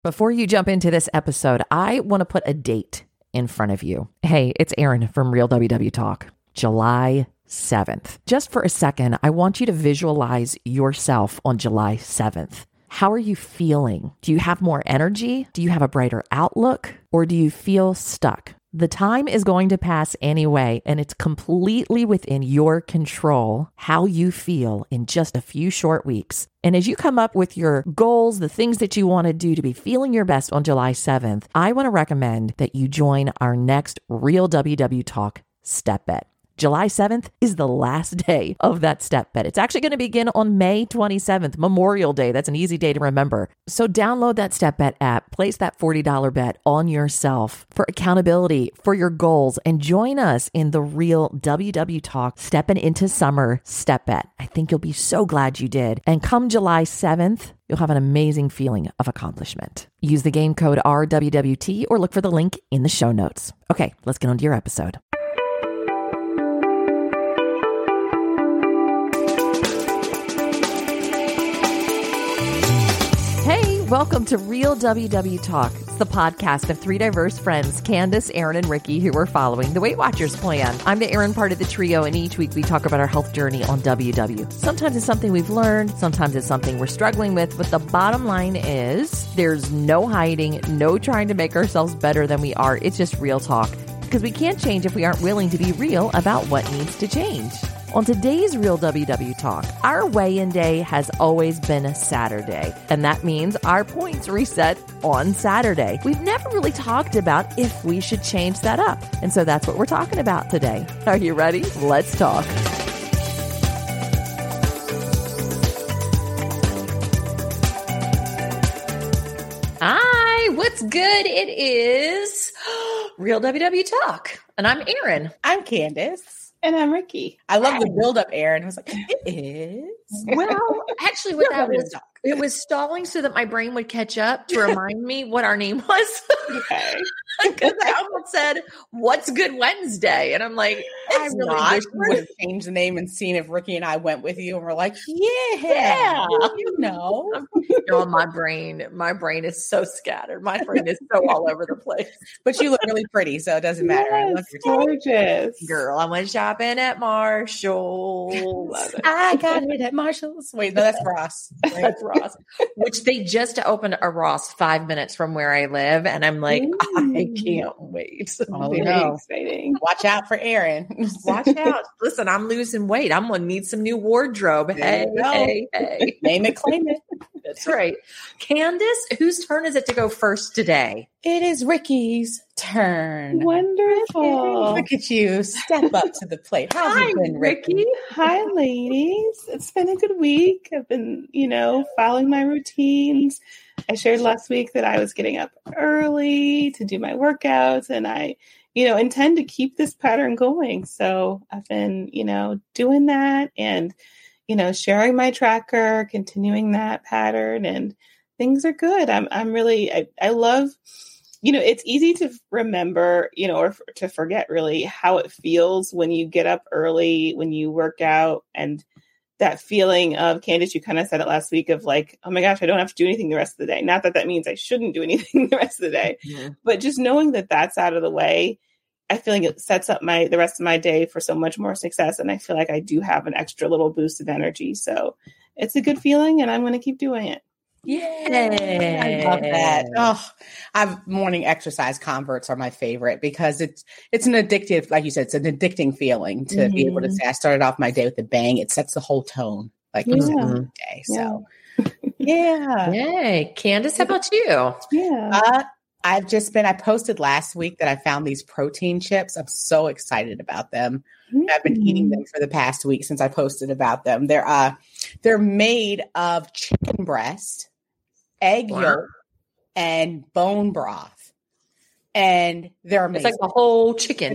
Before you jump into this episode, I want to put a date in front of you. Hey, it's Erin from Real WW Talk, July 7th. Just for a second, I want you to visualize yourself on July 7th. How are you feeling? Do you have more energy? Do you have a brighter outlook? Or do you feel stuck? The time is going to pass anyway, and it's completely within your control how you feel in just a few short weeks. And as you come up with your goals, the things that you want to do to be feeling your best on July 7th, I want to recommend that you join our next Real WW Talk Step Bet. July 7th is the last day of that step bet. It's actually going to begin on May 27th, Memorial Day. That's an easy day to remember. So download that step bet app, place that $40 bet on yourself for accountability, for your goals, and join us in the Real WW Talk Stepping into Summer Step Bet. I think you'll be so glad you did. And come July 7th, you'll have an amazing feeling of accomplishment. Use the game code RWWT or look for the link in the show notes. Okay, let's get on to your episode. Welcome to Real WW Talk. It's the podcast of three diverse friends, Candace, Erin, and Ricky, who are following the Weight Watchers plan. I'm the Erin part of the trio, and each week we talk about our health journey on WW. Sometimes it's something we've learned, sometimes it's something we're struggling with, but the bottom line is there's no hiding, no trying to make ourselves better than we are. It's just real talk, because we can't change if we aren't willing to be real about what needs to change. On today's Real WW Talk, our weigh-in day has always been a Saturday, and that means our points reset on Saturday. We've never really talked about if we should change that up, and so that's what we're talking about today. Are you ready? Let's talk. Hi, what's good? It is Real WW Talk, and I'm Erin. I'm Candace. And I'm Ricky. I love the build-up, Erin. I was like, it is. Well, actually, what that was, it was stalling so that my brain would catch up to remind me what our name was. Okay. Because I almost said, "What's Good Wednesday?" And I'm like, I really wish you would have changed the name and seen if Ricky and I went with you and we're like, yeah. You know. My brain is so scattered. My brain is so all over the place. But you look really pretty, so it doesn't matter. Yes, I love your gorgeous. Girl, I went shopping at Marshall's. I got it at Marshall's. Wait, no, that's Ross. Right? That's Ross. Which they just opened a Ross 5 minutes from where I live. And I'm like, I can't wait. Oh, Very no. exciting. Watch out for Erin. Watch out. Listen, I'm losing weight. I'm going to need some new wardrobe. Hey. Name it, claim it. That's right. Candace, whose turn is it to go first today? It is Ricky's turn. Wonderful. Look at you. Step up to the plate. How's it been, Ricky? Hi, ladies. It's been a good week. I've been, following my routines. I shared last week that I was getting up early to do my workouts, and I, intend to keep this pattern going. So I've been, doing that and, sharing my tracker, continuing that pattern, and things are good. I'm really, I love, it's easy to remember, or to forget really how it feels when you get up early, when you work out, and that feeling of, Candace, you kind of said it last week of like, oh my gosh, I don't have to do anything the rest of the day. Not that that means I shouldn't do anything the rest of the day, but just knowing that that's out of the way, I feel like it sets up the rest of my day for so much more success. And I feel like I do have an extra little boost of energy. So it's a good feeling, and I'm going to keep doing it. Yay. I love that. Oh, morning exercise converts are my favorite because it's an addictive, like you said, it's an addicting feeling to be able to say, I started off my day with a bang. It sets the whole tone, like you said, the day. So, yeah. Yay. Candace, how about you? Yeah. I posted last week that I found these protein chips. I'm so excited about them. I've been eating them for the past week since I posted about them. They're made of chicken breast, egg yolk, and bone broth. And they're amazing. It's like a whole chicken.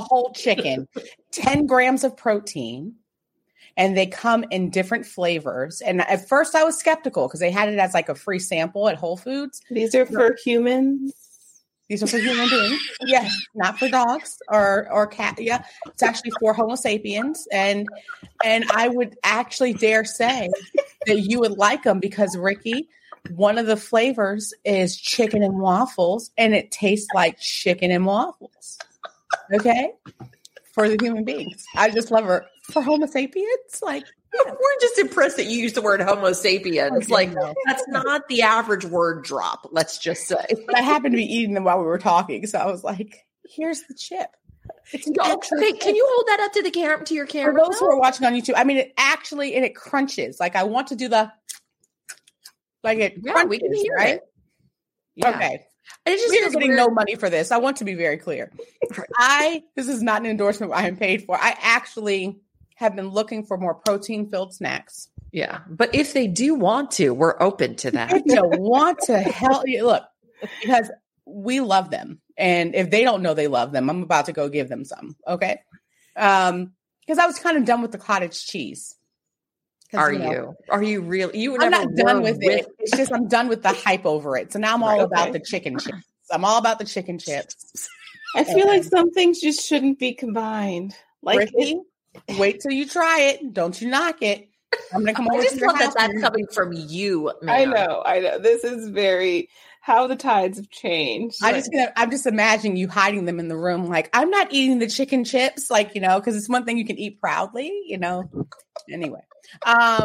10 grams of protein. And they come in different flavors. And at first I was skeptical because they had it as like a free sample at Whole Foods. These are for humans. These are for human beings. Yes, not for dogs or cat. Yeah, it's actually for Homo sapiens. And I would actually dare say that you would like them because, Ricky, one of the flavors is chicken and waffles, and it tastes like chicken and waffles. Okay? For the human beings. I just love her. For Homo sapiens, like, we're just impressed that you used the word Homo sapiens. Like, that's not the average word drop, let's just say. But I happened to be eating them while we were talking, so I was like, here's the chip. Okay, can you hold that up to the camera, to your camera? For those who are watching on YouTube, I mean, it actually, and it crunches. Like, I want to do the, like it crunches, we can hear right? it. Yeah. Okay. It just We're getting no money for this. I want to be very clear. This is not an endorsement I am paid for. I actually have been looking for more protein-filled snacks. Yeah. But if they do want to, we're open to that. If you want to help you, look, because we love them. And if they don't know they love them, I'm about to go give them some. Okay. Because I was kind of done with the cottage cheese. Are you really? You I'm not done with it. It's just I'm done with the hype over it. So now I'm all about the chicken chips. I'm all about the chicken chips. I feel like some things just shouldn't be combined. Like, wait till you try it. Don't you knock it. I'm gonna come over. I just love that that's coming from you, man. I know. This is very how the tides have changed. I'm just imagining you hiding them in the room. Like, I'm not eating the chicken chips, like, because it's one thing you can eat proudly, Anyway. Yeah.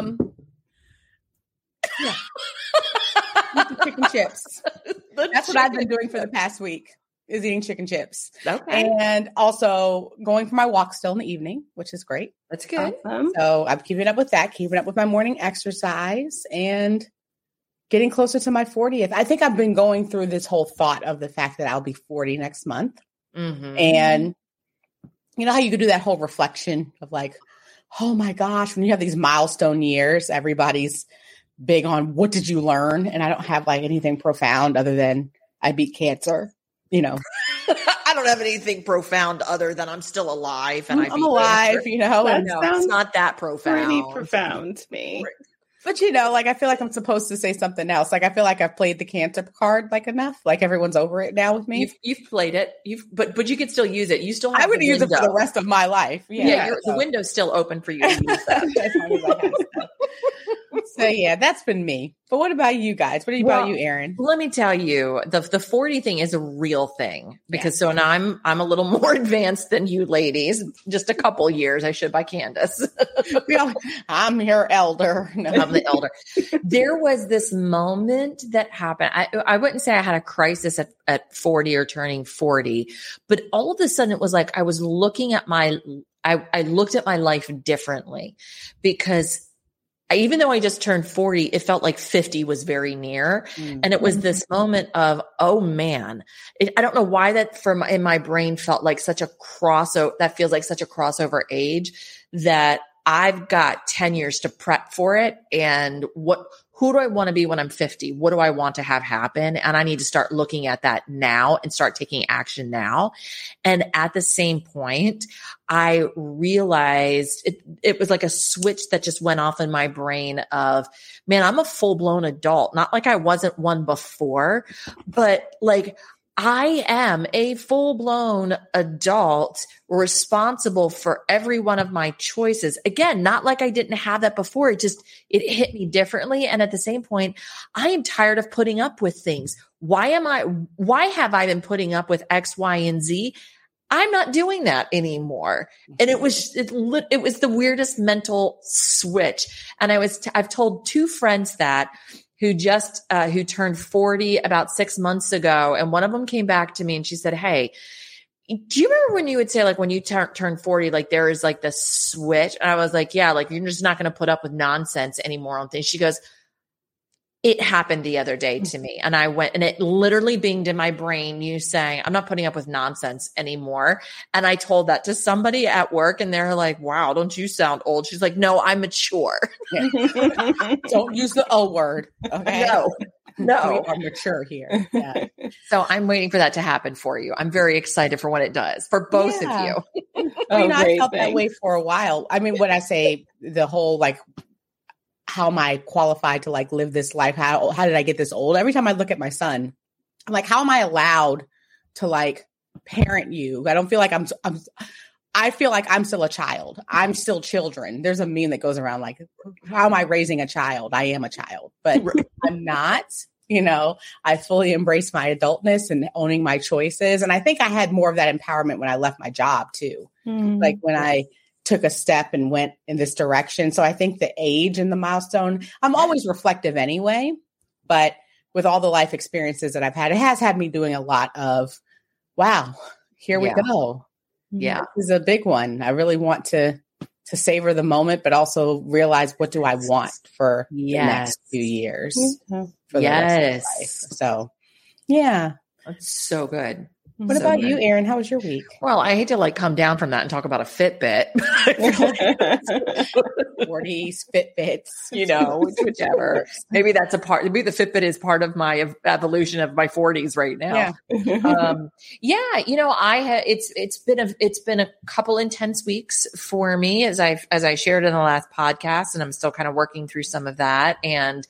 Eat the chicken chips. That's what I've been doing for the past week, is eating chicken chips. Okay. And also going for my walk still in the evening, which is great. That's good. So I'm keeping up with that, keeping up with my morning exercise, and getting closer to my 40th. I think I've been going through this whole thought of the fact that I'll be 40 next month. Mm-hmm. And you know how you could do that whole reflection of like, oh my gosh, when you have these milestone years, everybody's big on what did you learn? And I don't have like anything profound other than I beat cancer, I don't have anything profound other than I'm still alive and I'm alive, It's not that profound. Pretty profound to me. Right. But I feel like I'm supposed to say something else. Like I feel like I've played the cancer card like enough. Like everyone's over it now with me. You've played it. But you can still use it. You still have I would use it for the rest of my life. Yeah, the window's still open for you to use that. So yeah, that's been me. But what about you guys? What about you, Erin? Let me tell you, the 40 thing is a real thing because so now I'm a little more advanced than you ladies. Just a couple years, I should by Candace. I'm your elder. No. I'm the elder. There was this moment that happened. I wouldn't say I had a crisis at 40 or turning 40, but all of a sudden it was like I was looking at I looked at my life differently because even though I just turned 40, it felt like 50 was very near. Mm-hmm. And it was this moment of, oh man, I don't know why that in my brain felt like such a crossover, that feels like such a crossover age that I've got 10 years to prep for it. And who do I want to be when I'm 50? What do I want to have happen? And I need to start looking at that now and start taking action now. And at the same point, I realized it was like a switch that just went off in my brain of, man, I'm a full-blown adult. Not like I wasn't one before, but like I am a full-blown adult responsible for every one of my choices. Again, not like I didn't have that before. It hit me differently. And at the same point, I am tired of putting up with things. Why have I been putting up with X, Y, and Z? I'm not doing that anymore. And it was the weirdest mental switch. And I've told two friends that who turned 40 about 6 months ago. And one of them came back to me and she said, hey, do you remember when you would say like when you turn 40, like there is like this switch? And I was like, yeah, like you're just not going to put up with nonsense anymore on things. She goes, it happened the other day to me. And I went and it literally binged in my brain, you saying, I'm not putting up with nonsense anymore. And I told that to somebody at work and they're like, wow, don't you sound old? She's like, no, I'm mature. Don't use the O word. Okay. No. We are mature here. Yeah. So I'm waiting for that to happen for you. I'm very excited for when it does for both of you. I felt that way for a while. I mean, when I say the whole, like, how am I qualified to like live this life? How did I get this old? Every time I look at my son, I'm like, how am I allowed to like parent you? I don't feel like I feel like I'm still a child. I'm still children. There's a meme that goes around like, how am I raising a child? I am a child, but I'm not. I fully embrace my adultness and owning my choices. And I think I had more of that empowerment when I left my job too. Like when I took a step and went in this direction. So I think the age and the milestone, I'm always reflective anyway, but with all the life experiences that I've had, it has had me doing a lot of, wow, here we go. Yeah. This is a big one. I really want to savor the moment, but also realize what do I want for the next few years. For the rest of my life. So, yeah. That's so good. What about you, Erin? How was your week? Well, I hate to like come down from that and talk about a Fitbit. 40s, Fitbits, whichever. Maybe that's a part. Maybe the Fitbit is part of my evolution of my 40s right now. It's been a couple intense weeks for me as I shared in the last podcast, and I'm still kind of working through some of that and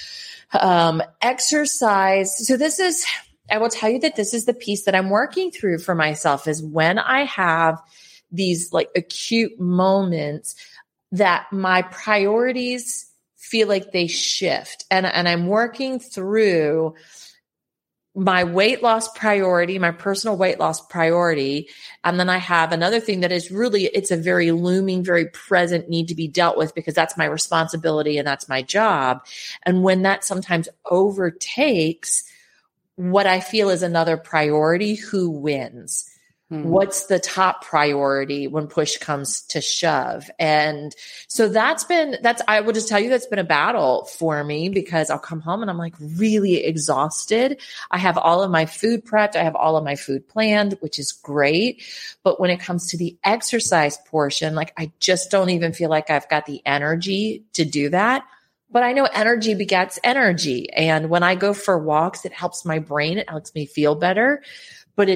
exercise. So I will tell you that this is the piece that I'm working through for myself is when I have these like acute moments that my priorities feel like they shift and I'm working through my weight loss priority, my personal weight loss priority. And then I have another thing that is really, it's a very looming, very present need to be dealt with because that's my responsibility and that's my job. And when that sometimes overtakes what I feel is another priority, who wins? What's the top priority when push comes to shove? And so I will just tell you that's been a battle for me because I'll come home and I'm like really exhausted. I have all of my food prepped. I have all of my food planned, which is great. But when it comes to the exercise portion, like I just don't even feel like I've got the energy to do that. But I know energy begets energy. And when I go for walks, it helps my brain. It helps me feel better. But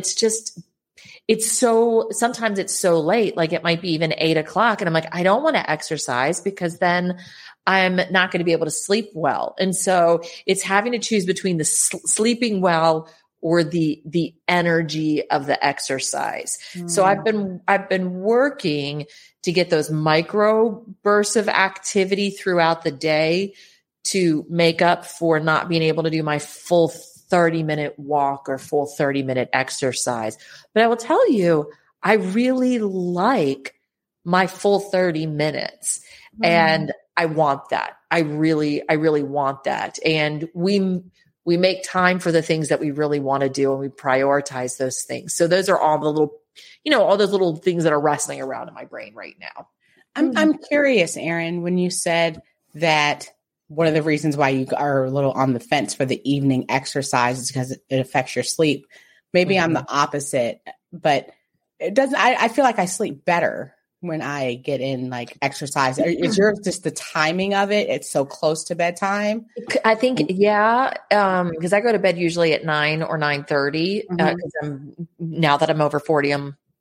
sometimes it's so late, like it might be even 8:00. And I'm like, I don't want to exercise because then I'm not going to be able to sleep well. And so it's having to choose between the sleeping well or the energy of the exercise. So I've been working to get those micro bursts of activity throughout the day to make up for not being able to do my full 30-minute walk or full 30-minute exercise. But I will tell you, I really like my full 30 minutes and I want that. I really want that. And we make time for the things that we really want to do and we prioritize those things. So those are all the little, all those little things that are wrestling around in my brain right now. I'm curious, Erin, when you said that one of the reasons why you are a little on the fence for the evening exercise is because it affects your sleep. Maybe I'm the opposite, but it doesn't, I feel like I sleep better when I get in like exercise. Is yours just the timing of it? It's so close to bedtime. I think, because I go to bed usually at 9 or 9:30. Because now that I'm over 40,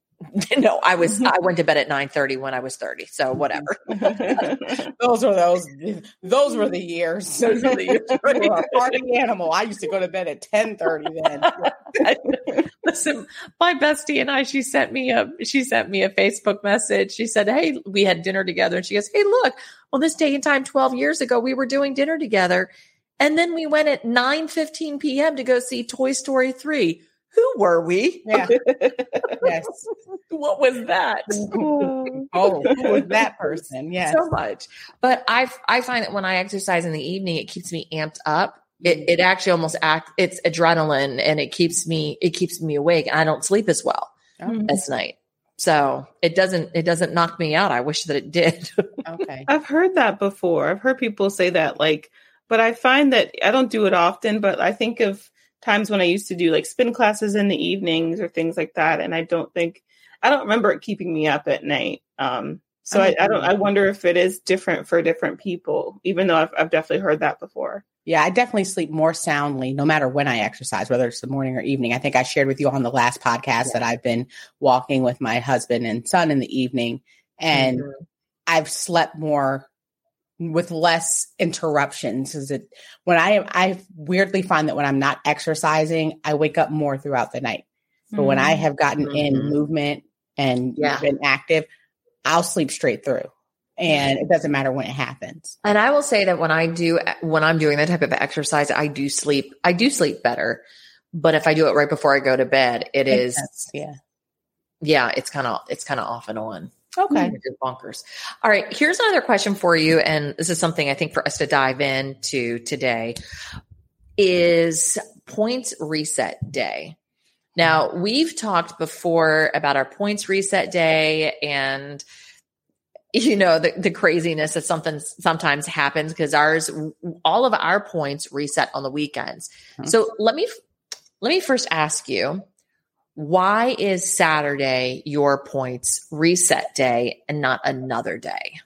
I went to bed at 9:30 when I was 30. So whatever. those were the years. Those were the years. Right? You were a party animal. I used to go to bed at 10:30 then. Listen, my bestie and I, she sent me a Facebook message. She said, "Hey, we had dinner together." And she goes, "Hey, look, well, this day and time 12 years ago, we were doing dinner together. And then we went at 9:15 p.m. to go see Toy Story 3. Who were we?" Yeah. Yes. What was that? Who was that person? Yes. So much. But I find that when I exercise in the evening, it keeps me amped up. It actually it's adrenaline and it keeps me awake and I don't sleep as well as night. So it doesn't knock me out. I wish that it did. Okay. I've heard that before. I've heard people say that but I find that I don't do it often, but I think of times when I used to do like spin classes in the evenings or things like that. And I don't remember it keeping me up at night. So I wonder if it is different for different people, even though I've definitely heard that before. Yeah, I definitely sleep more soundly no matter when I exercise, whether it's the morning or evening. I think I shared with you on the last podcast that I've been walking with my husband and son in the evening, and I've slept more with less interruptions. I weirdly find that when I'm not exercising, I wake up more throughout the night. But when I have gotten in movement and you've been active, I'll sleep straight through. And it doesn't matter when it happens. And I will say that when I'm doing that type of exercise, I do sleep better. But if I do it right before I go to bed, it's kind of off and on. Okay. It's bonkers. All right. Here's another question for you. And this is something I think for us to dive into today is points reset day. Now, we've talked before about our points reset day and the craziness that sometimes happens because all of our points reset on the weekends. Mm-hmm. So let me first ask you, why is Saturday your points reset day and not another day?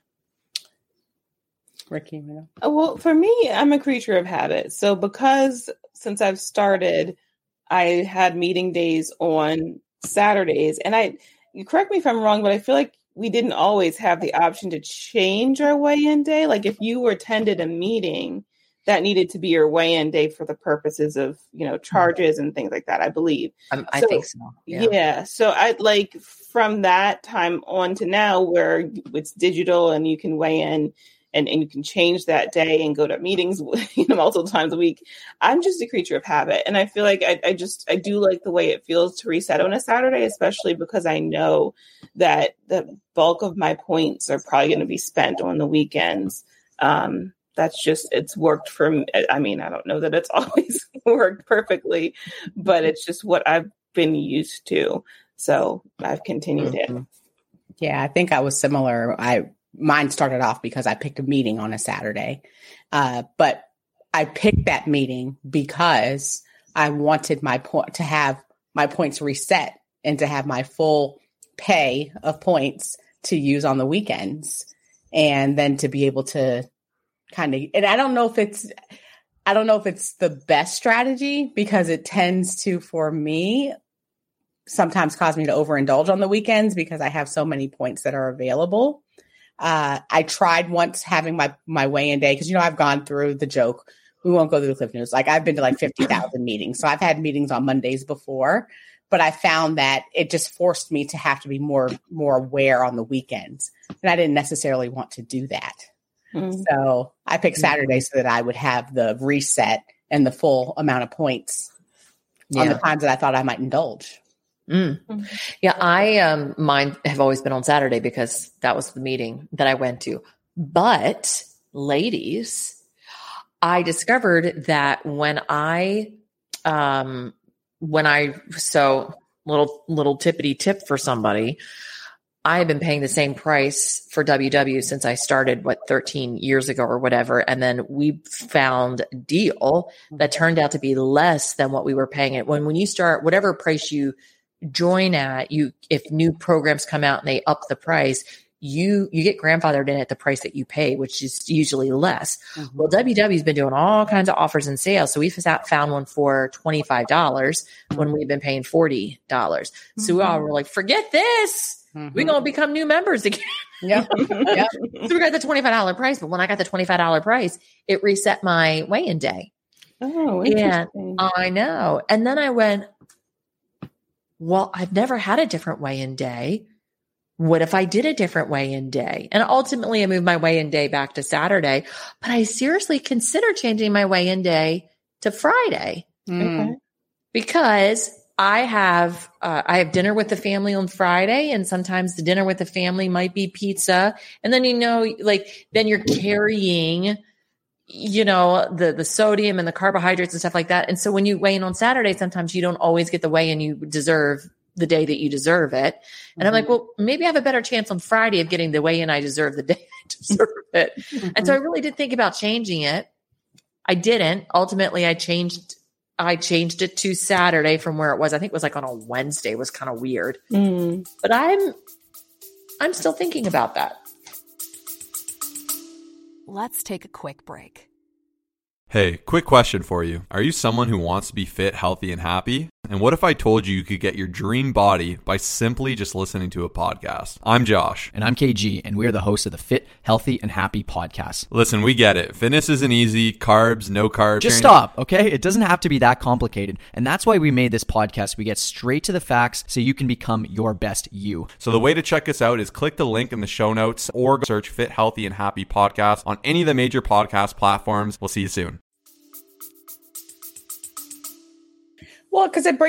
Ricky, well, for me, I'm a creature of habit. So since I've started, I had meeting days on Saturdays, and you correct me if I'm wrong, but I feel like we didn't always have the option to change our weigh-in day. Like if you attended a meeting, that needed to be your weigh-in day for the purposes of, charges and things like that, I believe. I think so. Yeah. So I from that time on to now where it's digital and you can weigh in and you can change that day and go to meetings, multiple times a week. I'm just a creature of habit. And I feel like I do like the way it feels to reset on a Saturday, especially because I know that the bulk of my points are probably going to be spent on the weekends. It's worked for me. I mean, I don't know that it's always worked perfectly, but it's just what I've been used to. So I've continued it. Yeah, I think I was similar. Mine started off because I picked a meeting on a Saturday, but I picked that meeting because I wanted to have my points reset and to have my full pay of points to use on the weekends, and then to be able to kind of. And I don't know if it's the best strategy because it tends to, for me, sometimes cause me to overindulge on the weekends because I have so many points that are available. I tried once having my weigh-in day because, I've gone through the joke. We won't go through the Cliff News. Like I've been to 50,000 meetings. So I've had meetings on Mondays before, but I found that it just forced me to have to be more aware on the weekends. And I didn't necessarily want to do that. Mm-hmm. So I picked Saturday so that I would have the reset and the full amount of points on the times that I thought I might indulge. Mm. Yeah, mine have always been on Saturday because that was the meeting that I went to. But ladies, I discovered that little tippity tip for somebody, I've been paying the same price for WW since I started, 13 years ago or whatever. And then we found a deal that turned out to be less than what we were paying it. When you start, whatever price you join at, if new programs come out and they up the price, you get grandfathered in at the price that you pay, which is usually less. Mm-hmm. Well, WW's been doing all kinds of offers and sales. So we found one for $25 when we've been paying $40. Mm-hmm. So we all were like, forget this. Mm-hmm. We're going to become new members again. Yep. So we got the $25 price. But when I got the $25 price, it reset my weigh-in day. Oh, interesting. And I know. And then I went, well, I've never had a different weigh-in day. What if I did a different weigh-in day? And ultimately I moved my weigh-in day back to Saturday, but I seriously consider changing my weigh-in day to Friday because I have dinner with the family on Friday, and sometimes the dinner with the family might be pizza. And then, then you're carrying, the sodium and the carbohydrates and stuff like that. And so when you weigh in on Saturday, sometimes you don't always get the weigh-in you deserve the day that you deserve it. And I'm like, well, maybe I have a better chance on Friday of getting the weigh-in I deserve the day I deserve it. And so I really did think about changing it. I didn't. Ultimately, I changed it to Saturday from where it was. I think it was on a Wednesday. It was kind of weird. But I'm still thinking about that. Let's take a quick break. Hey, quick question for you. Are you someone who wants to be fit, healthy, and happy? And what if I told you you could get your dream body by simply just listening to a podcast? I'm Josh. And I'm KG, and we're the hosts of the Fit, Healthy, and Happy podcast. Listen, we get it. Fitness isn't easy. Carbs, no carbs. Just stop, okay? It doesn't have to be that complicated. And that's why we made this podcast. We get straight to the facts so you can become your best you. So the way to check us out is click the link in the show notes or search Fit, Healthy, and Happy podcast on any of the major podcast platforms. We'll see you soon. Well, because it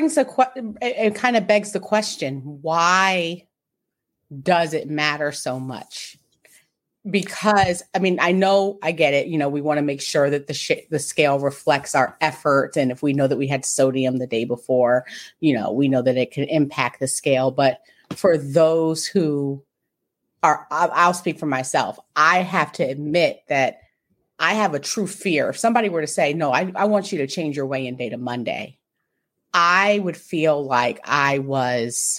it kind of begs the question, why does it matter so much? Because, I mean, I get it. You know, we want to make sure that the scale reflects our effort. And if we know that we had sodium the day before, you know, we know that it can impact the scale. But for those who I'll speak for myself. I have to admit that I have a true fear. If somebody were to say, no, I want you to change your weigh-in day to Monday, I would feel like I was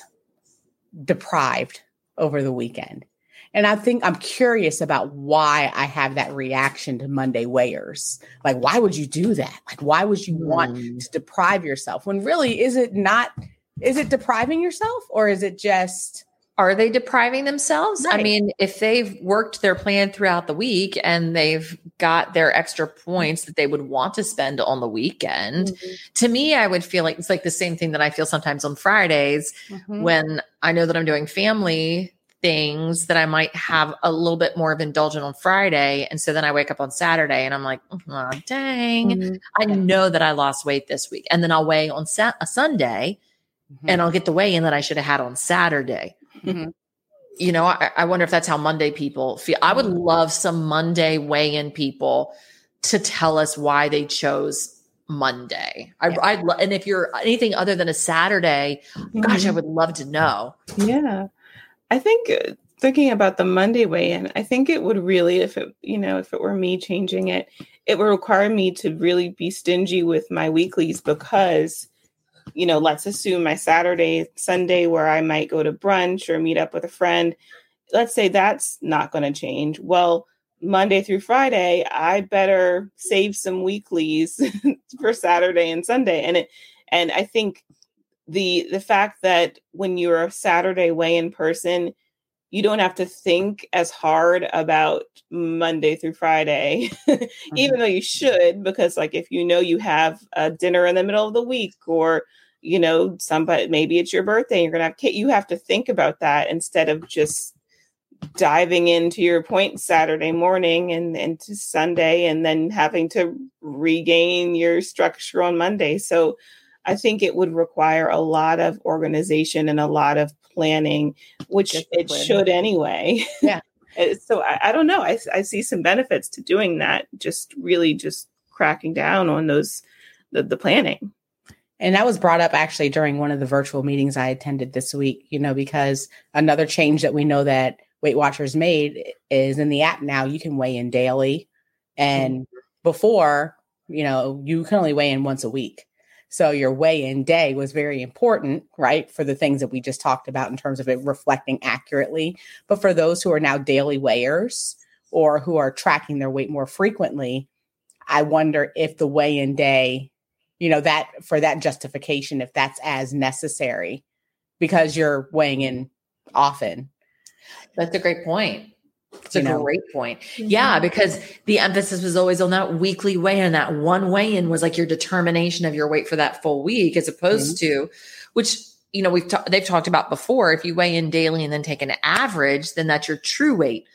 deprived over the weekend. And I think I'm curious about why I have that reaction to Monday weighers. Like, why would you do that? Like, why would you want to deprive yourself when really is it depriving yourself, or is it just... Are they depriving themselves? Right. I mean, if they've worked their plan throughout the week and they've got their extra points that they would want to spend on the weekend, to me, I would feel like it's like the same thing that I feel sometimes on Fridays when I know that I'm doing family things that I might have a little bit more of indulgent on Friday. And so then I wake up on Saturday and I'm like, oh, dang, I know that I lost weight this week. And then I'll weigh on a Sunday and I'll get the weigh in that I should have had on Saturday. You know, I wonder if that's how Monday people feel. I would love some Monday weigh-in people to tell us why they chose Monday. And if you're anything other than a Saturday, gosh, I would love to know. Yeah. I think thinking about the Monday weigh-in, I think it would really, if it were me changing it, it would require me to really be stingy with my weeklies because, you know, let's assume my Saturday, Sunday, where I might go to brunch or meet up with a friend, let's say that's not going to change. Well, Monday through Friday, I better save some weeklies for Saturday and Sunday. And I think the fact that when you're a Saturday weigh-in person, you don't have to think as hard about Monday through Friday, even though you should, because like if you know you have a dinner in the middle of the week, or you know somebody, maybe it's your birthday, you're gonna have you have to think about that instead of just diving into your point Saturday morning and into Sunday and then having to regain your structure on Monday. So I think it would require a lot of organization and a lot of planning, which it should anyway. Yeah. So I don't know. I see some benefits to doing that. Just cracking down on the planning. And that was brought up actually during one of the virtual meetings I attended this week, you know, because another change that we know that Weight Watchers made is in the app now, you can weigh in daily. And before, you know, you can only weigh in once a week. So your weigh-in day was very important, right, for the things that we just talked about in terms of it reflecting accurately. But for those who are now daily weighers or who are tracking their weight more frequently, I wonder if the weigh-in day, you know, that for that justification, if that's as necessary because you're weighing in often. That's a great point. It's a great point. Yeah, because the emphasis was always on that weekly weigh-in. That one weigh-in was like your determination of your weight for that full week, as opposed to, which, you know, they've talked about before. If you weigh in daily and then take an average, then that's your true weight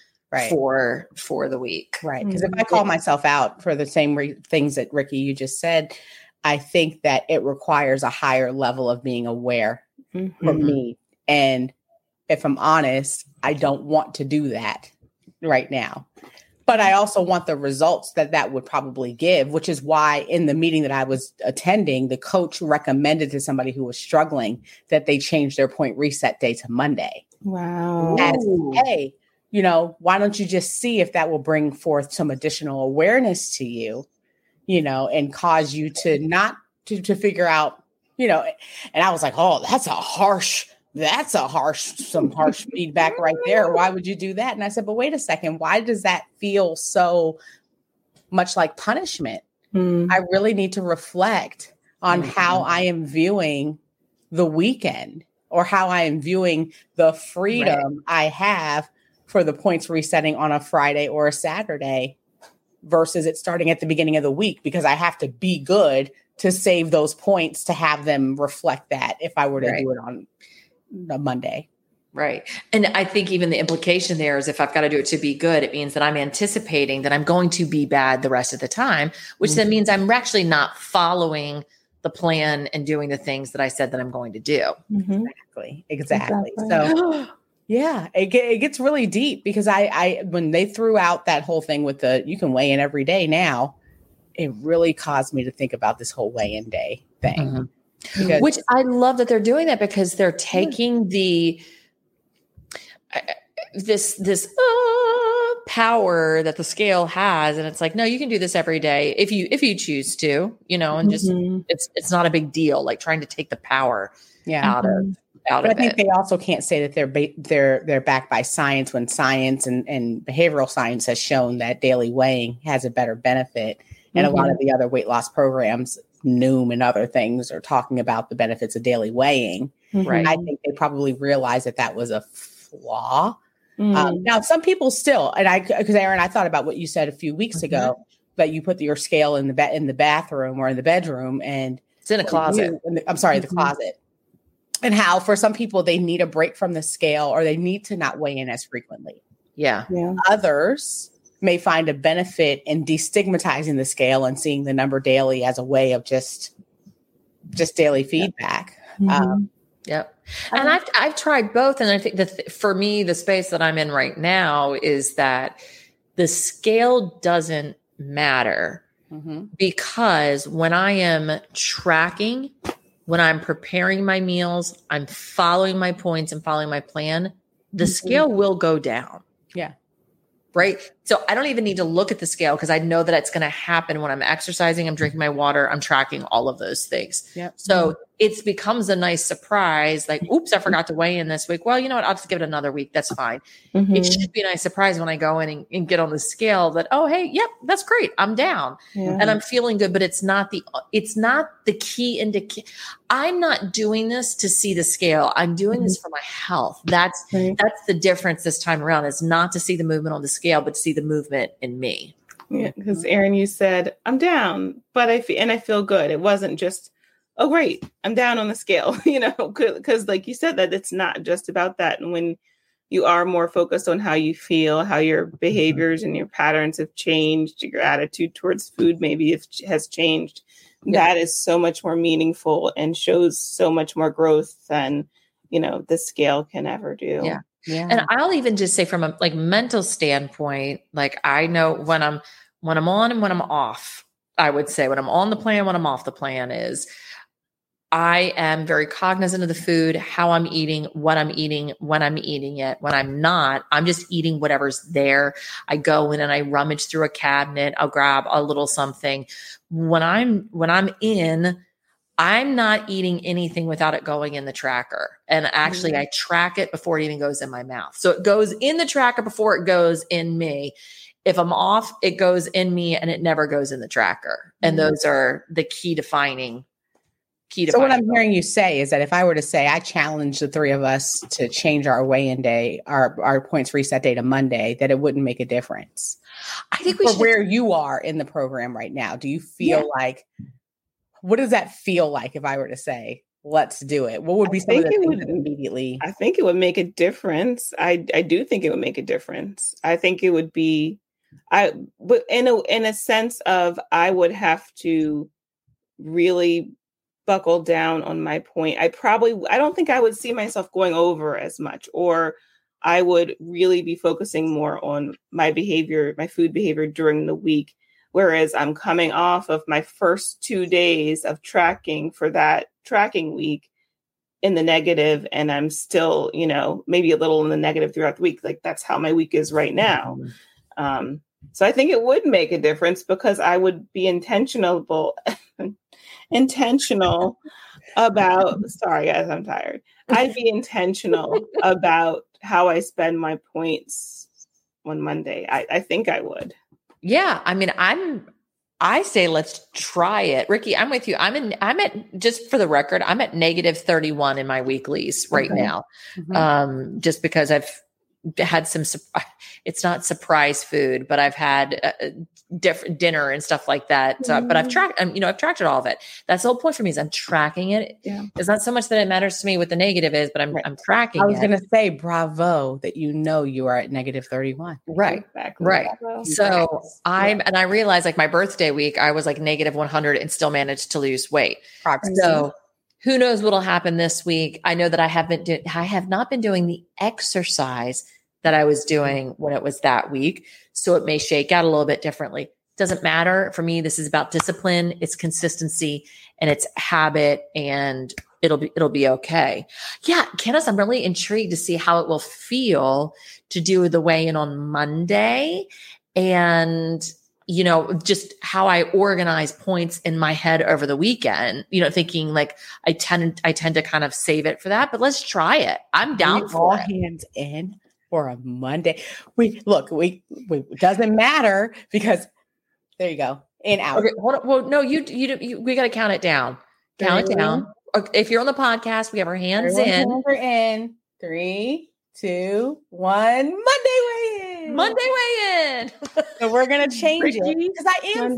for the week. Right. Because if I call myself out for the same things that Ricky, you just said, I think that it requires a higher level of being aware for me. And if I'm honest, I don't want to do that right now. But I also want the results that would probably give, which is why in the meeting that I was attending, the coach recommended to somebody who was struggling that they change their point reset day to Monday. Wow. As, hey, you know, why don't you just see if that will bring forth some additional awareness to you, you know, and cause you to not to figure out, you know, and I was like, oh, that's some harsh feedback right there. Why would you do that? And I said, but wait a second, why does that feel so much like punishment? I really need to reflect on how I am viewing the weekend or how I am viewing the freedom I have for the points resetting on a Friday or a Saturday versus it starting at the beginning of the week, because I have to be good to save those points to have them reflect that if I were to do it on a Monday. Right. And I think even the implication there is if I've got to do it to be good, it means that I'm anticipating that I'm going to be bad the rest of the time, which then means I'm actually not following the plan and doing the things that I said that I'm going to do. Exactly. So yeah, it gets really deep, because I when they threw out that whole thing with you can weigh in every day now, it really caused me to think about this whole weigh-in day thing. Which I love that they're doing that, because they're taking this power that the scale has, and it's like, no, you can do this every day if you choose to, and just it's not a big deal, like trying to take the power out of but I think they also can't say that they're backed by science, when science and behavioral science has shown that daily weighing has a better benefit. And a lot of the other weight loss programs, Noom and other things, are talking about the benefits of daily weighing. Right. I think they probably realized that was a flaw. Now, some people still, because Erin, I thought about what you said a few weeks ago, that you put your scale in the bathroom or in the bedroom, and it's in a closet. The closet. And how for some people they need a break from the scale, or they need to not weigh in as frequently. Yeah. Others may find a benefit in destigmatizing the scale and seeing the number daily as a way of just daily feedback. Yep. And I've tried both. And I think for me, the space that I'm in right now is that the scale doesn't matter, because when I am tracking, when I'm preparing my meals, I'm following my points and following my plan, the scale will go down. Yeah. Right. So I don't even need to look at the scale, because I know that it's going to happen when I'm exercising, I'm drinking my water, I'm tracking all of those things. Yep. So it becomes a nice surprise. Like, oops, I forgot to weigh in this week. Well, you know what? I'll just give it another week. That's fine. It should be a nice surprise when I go in and get on the scale that, oh, hey, yep, that's great. I'm down and I'm feeling good, but it's not the key indicator. I'm not doing this to see the scale. I'm doing this for my health. That's the difference this time around, is not to see the movement on the scale, but to see the movement in me. Yeah, because Erin, you said I'm down, but I feel good. It wasn't just, oh great, I'm down on the scale, because like you said, that it's not just about that. And when you are more focused on how you feel, how your behaviors and your patterns have changed, your attitude towards food maybe has changed, that is so much more meaningful and shows so much more growth than the scale can ever do. Yeah. And I'll even just say from a mental standpoint, like I know when I'm on and when I'm off. I would say when I'm on the plan, when I'm off the plan, is I am very cognizant of the food, how I'm eating, what I'm eating, when I'm eating it. When I'm not, I'm just eating whatever's there. I go in and I rummage through a cabinet. I'll grab a little something. When I'm in, I'm not eating anything without it going in the tracker. And actually I track it before it even goes in my mouth. So it goes in the tracker before it goes in me. If I'm off, it goes in me and it never goes in the tracker. And those are the key defining. So what I'm hearing you say is that if I were to say, I challenge the three of us to change our weigh-in day, our points reset day to Monday, that it wouldn't make a difference. I think for where you are in the program right now, do you feel like, what does that feel like if I were to say, let's do it? What would be some of the things that immediately? I think it would make a difference. I do think it would make a difference. I think it would be, but in a sense of, I would have to really buckle down on my point. I don't think I would see myself going over as much, or I would really be focusing more on my behavior, my food behavior during the week. Whereas I'm coming off of my first 2 days of tracking for that tracking week in the negative, and I'm still, maybe a little in the negative throughout the week. Like that's how my week is right now. So I think it would make a difference, because I would be intentional about, sorry guys, I'm tired. I'd be intentional about how I spend my points on Monday. I think I would. Yeah. I mean, I say let's try it. Ricky, I'm with you. I'm at, just for the record, I'm at -31 in my weeklies right now. Just because I've had some, it's not surprise food, but I've had different dinner and stuff like that. So, but I've tracked, I've tracked all of it. That's the whole point for me is I'm tracking it. Yeah. It's not so much that it matters to me what the negative is, but I'm tracking it. I was going to say, bravo that you are at -31. Right. Exactly. Right. Bravo. So I realized like my birthday week, I was like -100 and still managed to lose weight. So who knows what'll happen this week? I know that I have not been doing the exercise that I was doing when it was that week. So it may shake out a little bit differently. Doesn't matter. For me, this is about discipline, it's consistency, and it's habit, and it'll be okay. Yeah, Candace, I'm really intrigued to see how it will feel to do the weigh-in on Monday, and just how I organize points in my head over the weekend, thinking like I tend to kind of save it for that, but let's try it. I'm down for it. Hands in for a Monday. We doesn't matter because there you go. In out. Okay, hold on. Well, no, you we got to count it down. Count it down. If you're on the podcast, we have our hands in. Hands are in. 3, 2, 1. Monday weigh-in. So we're gonna change it because I am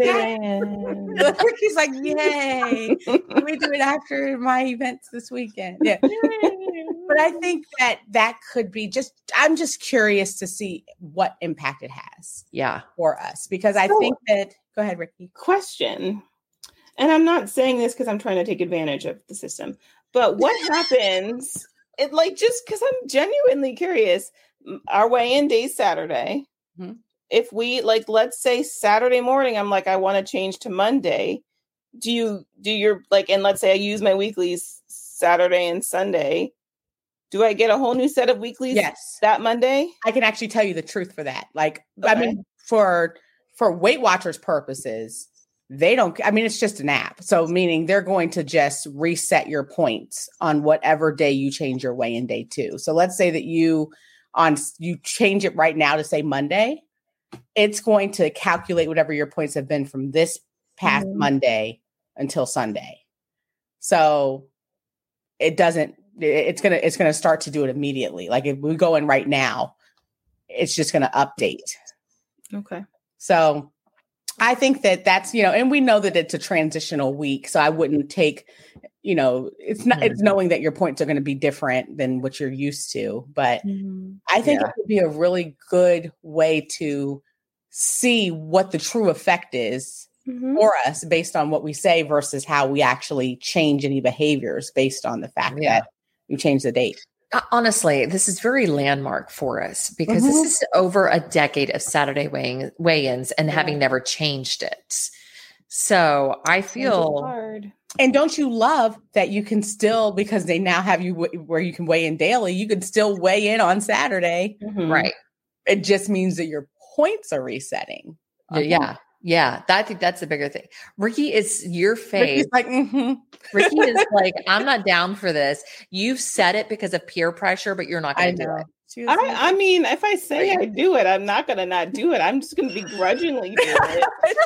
fat. Ricky's like, yay! Can we do it after my events this weekend? Yeah. But I think that could be I'm just curious to see what impact it has. Yeah. For us. Because I think that go ahead, Ricky. Question. And I'm not saying this because I'm trying to take advantage of the system, but what happens just because I'm genuinely curious, our weigh-in day is Saturday. Mm-hmm. If we let's say Saturday morning, I'm like, I want to change to Monday. Do your and let's say I use my weeklies Saturday and Sunday. Do I get a whole new set of weeklies? Yes. That Monday? I can actually tell you the truth for that. I mean, for Weight Watchers purposes, they don't, it's just an app. So meaning they're going to just reset your points on whatever day you change your weigh-in day to. So let's say that you change it right now to say Monday, it's going to calculate whatever your points have been from this past Monday until Sunday. So it's going to start to do it immediately. Like if we go in right now, it's just going to update. Okay. So I think that's, and we know that it's a transitional week. So I wouldn't take, it's not, it's knowing that your points are going to be different than what you're used to. But I think it would be a really good way to see what the true effect is for us based on what we say versus how we actually change any behaviors based on the fact that you change the date. Honestly, this is very landmark for us because this is over a decade of Saturday weigh-ins and having never changed it. So I feel hard. And don't you love that you can still, because they now have you where you can weigh in daily, you can still weigh in on Saturday. Right. It just means that your points are resetting. Yeah. Yeah, I think that's the bigger thing. Ricky is your face. Ricky's like, Ricky is like, I'm not down for this. You've said it because of peer pressure, but you're not going to do it. I mean, if I say I do it, I'm not going to not do it. I'm just going to begrudgingly do it.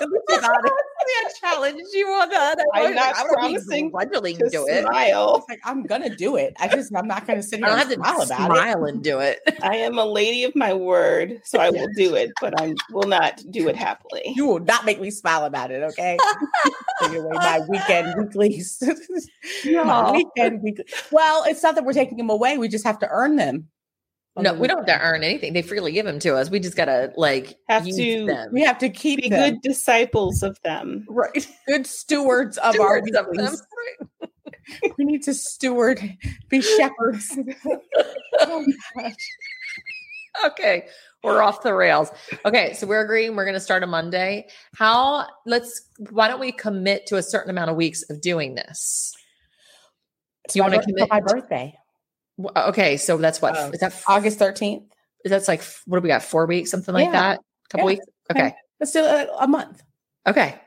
I challenge you on that. I'm not promising begrudgingly to do it. Smile. Like, I'm going to do it. I'm not going to sit here I and don't have to smile about smile and do it. I am a lady of my word, so I will do it, but I will not do it happily. You will not make me smile about it, okay? Take away my weekend weeklies. My weekend weekly. Well, it's not that we're taking them away. We just have to earn them. No, we don't have to earn anything. They freely give them to us. We just gotta use them. We have to keep be them. Good disciples of them, right? Good stewards of our weeklies. We need to be shepherds. Oh gosh. Okay, we're off the rails. Okay, so we're agreeing we're going to start a Monday. Why don't we commit to a certain amount of weeks of doing this? Do you want to commit for my birthday? Okay, so that's what is that August 13th? That's like what do we got? 4 weeks, something like that. A couple weeks. Okay, let's do a month. Okay.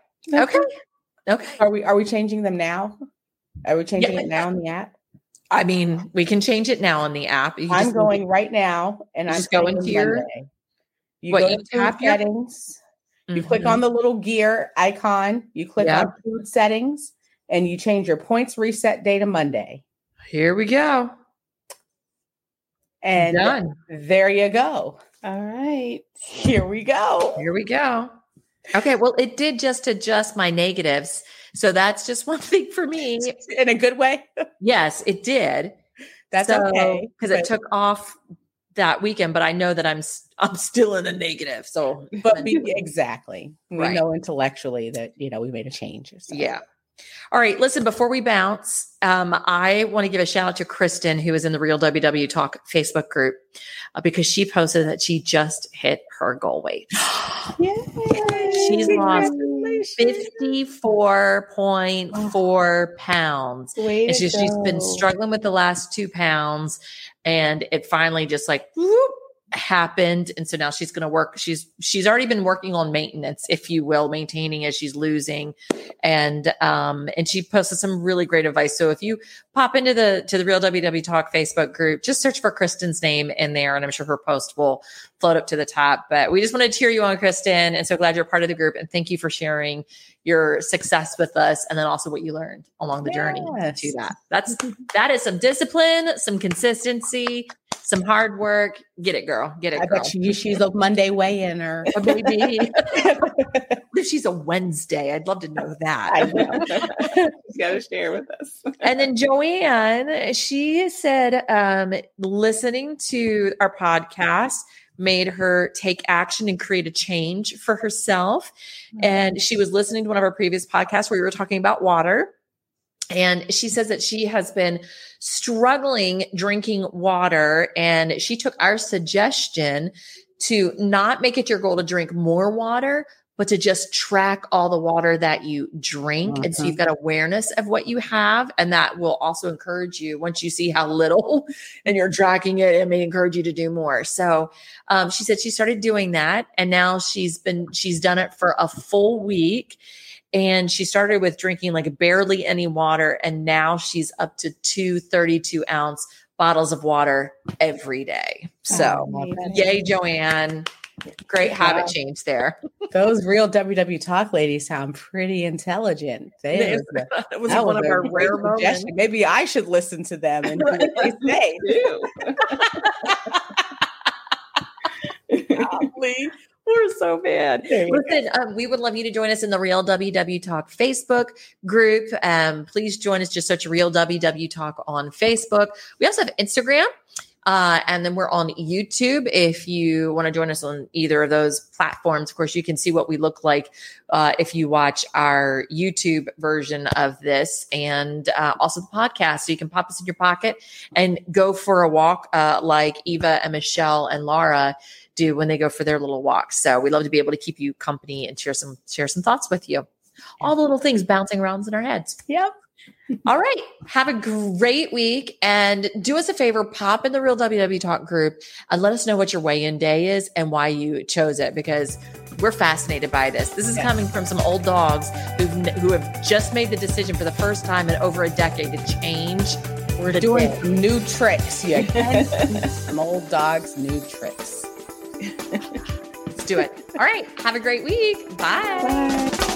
Are we changing them now? Are we changing it now in the app? I mean, we can change it now on the app. I'm going right now, and I'm just going to your. You go to your settings. You click on the little gear icon, you click on food settings, and you change your points reset day to Monday. Here we go. And done. There you go. All right. Here we go. Here we go. Okay. Well, it did just adjust my negatives. So that's just one thing for me. In a good way? Yes, it did. That's okay. Because it took off that weekend, but I know that I'm still in the negative. So, exactly. We know intellectually that, we made a change. So. Yeah. All right. Listen, before we bounce, I want to give a shout out to Kristen, who is in the Real WW Talk Facebook group, because she posted that she just hit her goal weight. Yay. She's lost 54.4 pounds. And she's been struggling with the last 2 pounds, and it finally just happened. And so now she's going to work. She's already been working on maintenance, if you will, maintaining as she's losing. And she posted some really great advice. So if you pop into the Real WW Talk Facebook group, just search for Kristen's name in there, and I'm sure her post will float up to the top. But we just want to cheer you on, Kristen, and so glad you're part of the group. And thank you for sharing your success with us, and then also what you learned along the journey to that. That is some discipline, some consistency, some hard work. Get it, girl. Get it, girl. I bet she's a Monday weigh-in or a baby. What if she's a Wednesday? I'd love to know that. I know. She's got to share with us. And then Joanne, she said, listening to our podcast made her take action and create a change for herself. And she was listening to one of our previous podcasts where we were talking about water. And she says that she has been struggling drinking water, and she took our suggestion to not make it your goal to drink more water, but to just track all the water that you drink. And so you've got awareness of what you have. And that will also encourage you, once you see how little and you're tracking it, it may encourage you to do more. So she said she started doing that, and now she's done it for a full week. And she started with drinking like barely any water. And now she's up to 2 32-ounce bottles of water every day. So yay, Joanne. Great habit change there. Those Real WW Talk ladies sound pretty intelligent. That was one of our rare moments. Maybe I should listen to them and do what they say. Golly, we're so bad. Listen, we would love you to join us in the Real WW Talk Facebook group. Please join us. Just search Real WW Talk on Facebook. We also have Instagram. And then we're on YouTube. If you want to join us on either of those platforms, of course, you can see what we look like if you watch our YouTube version of this, and also the podcast. So you can pop us in your pocket and go for a walk like Eva and Michelle and Laura do when they go for their little walks. So we love to be able to keep you company and share some thoughts with you. All the little things bouncing around in our heads. Yep. All right. Have a great week, and do us a favor, pop in the Real WW Talk group and let us know what your weigh-in day is and why you chose it, because we're fascinated by this. This is coming from some old dogs who have just made the decision for the first time in over a decade to change. We're doing some new tricks. Yeah. Some old dogs, new tricks. Let's do it. All right. Have a great week. Bye. Bye.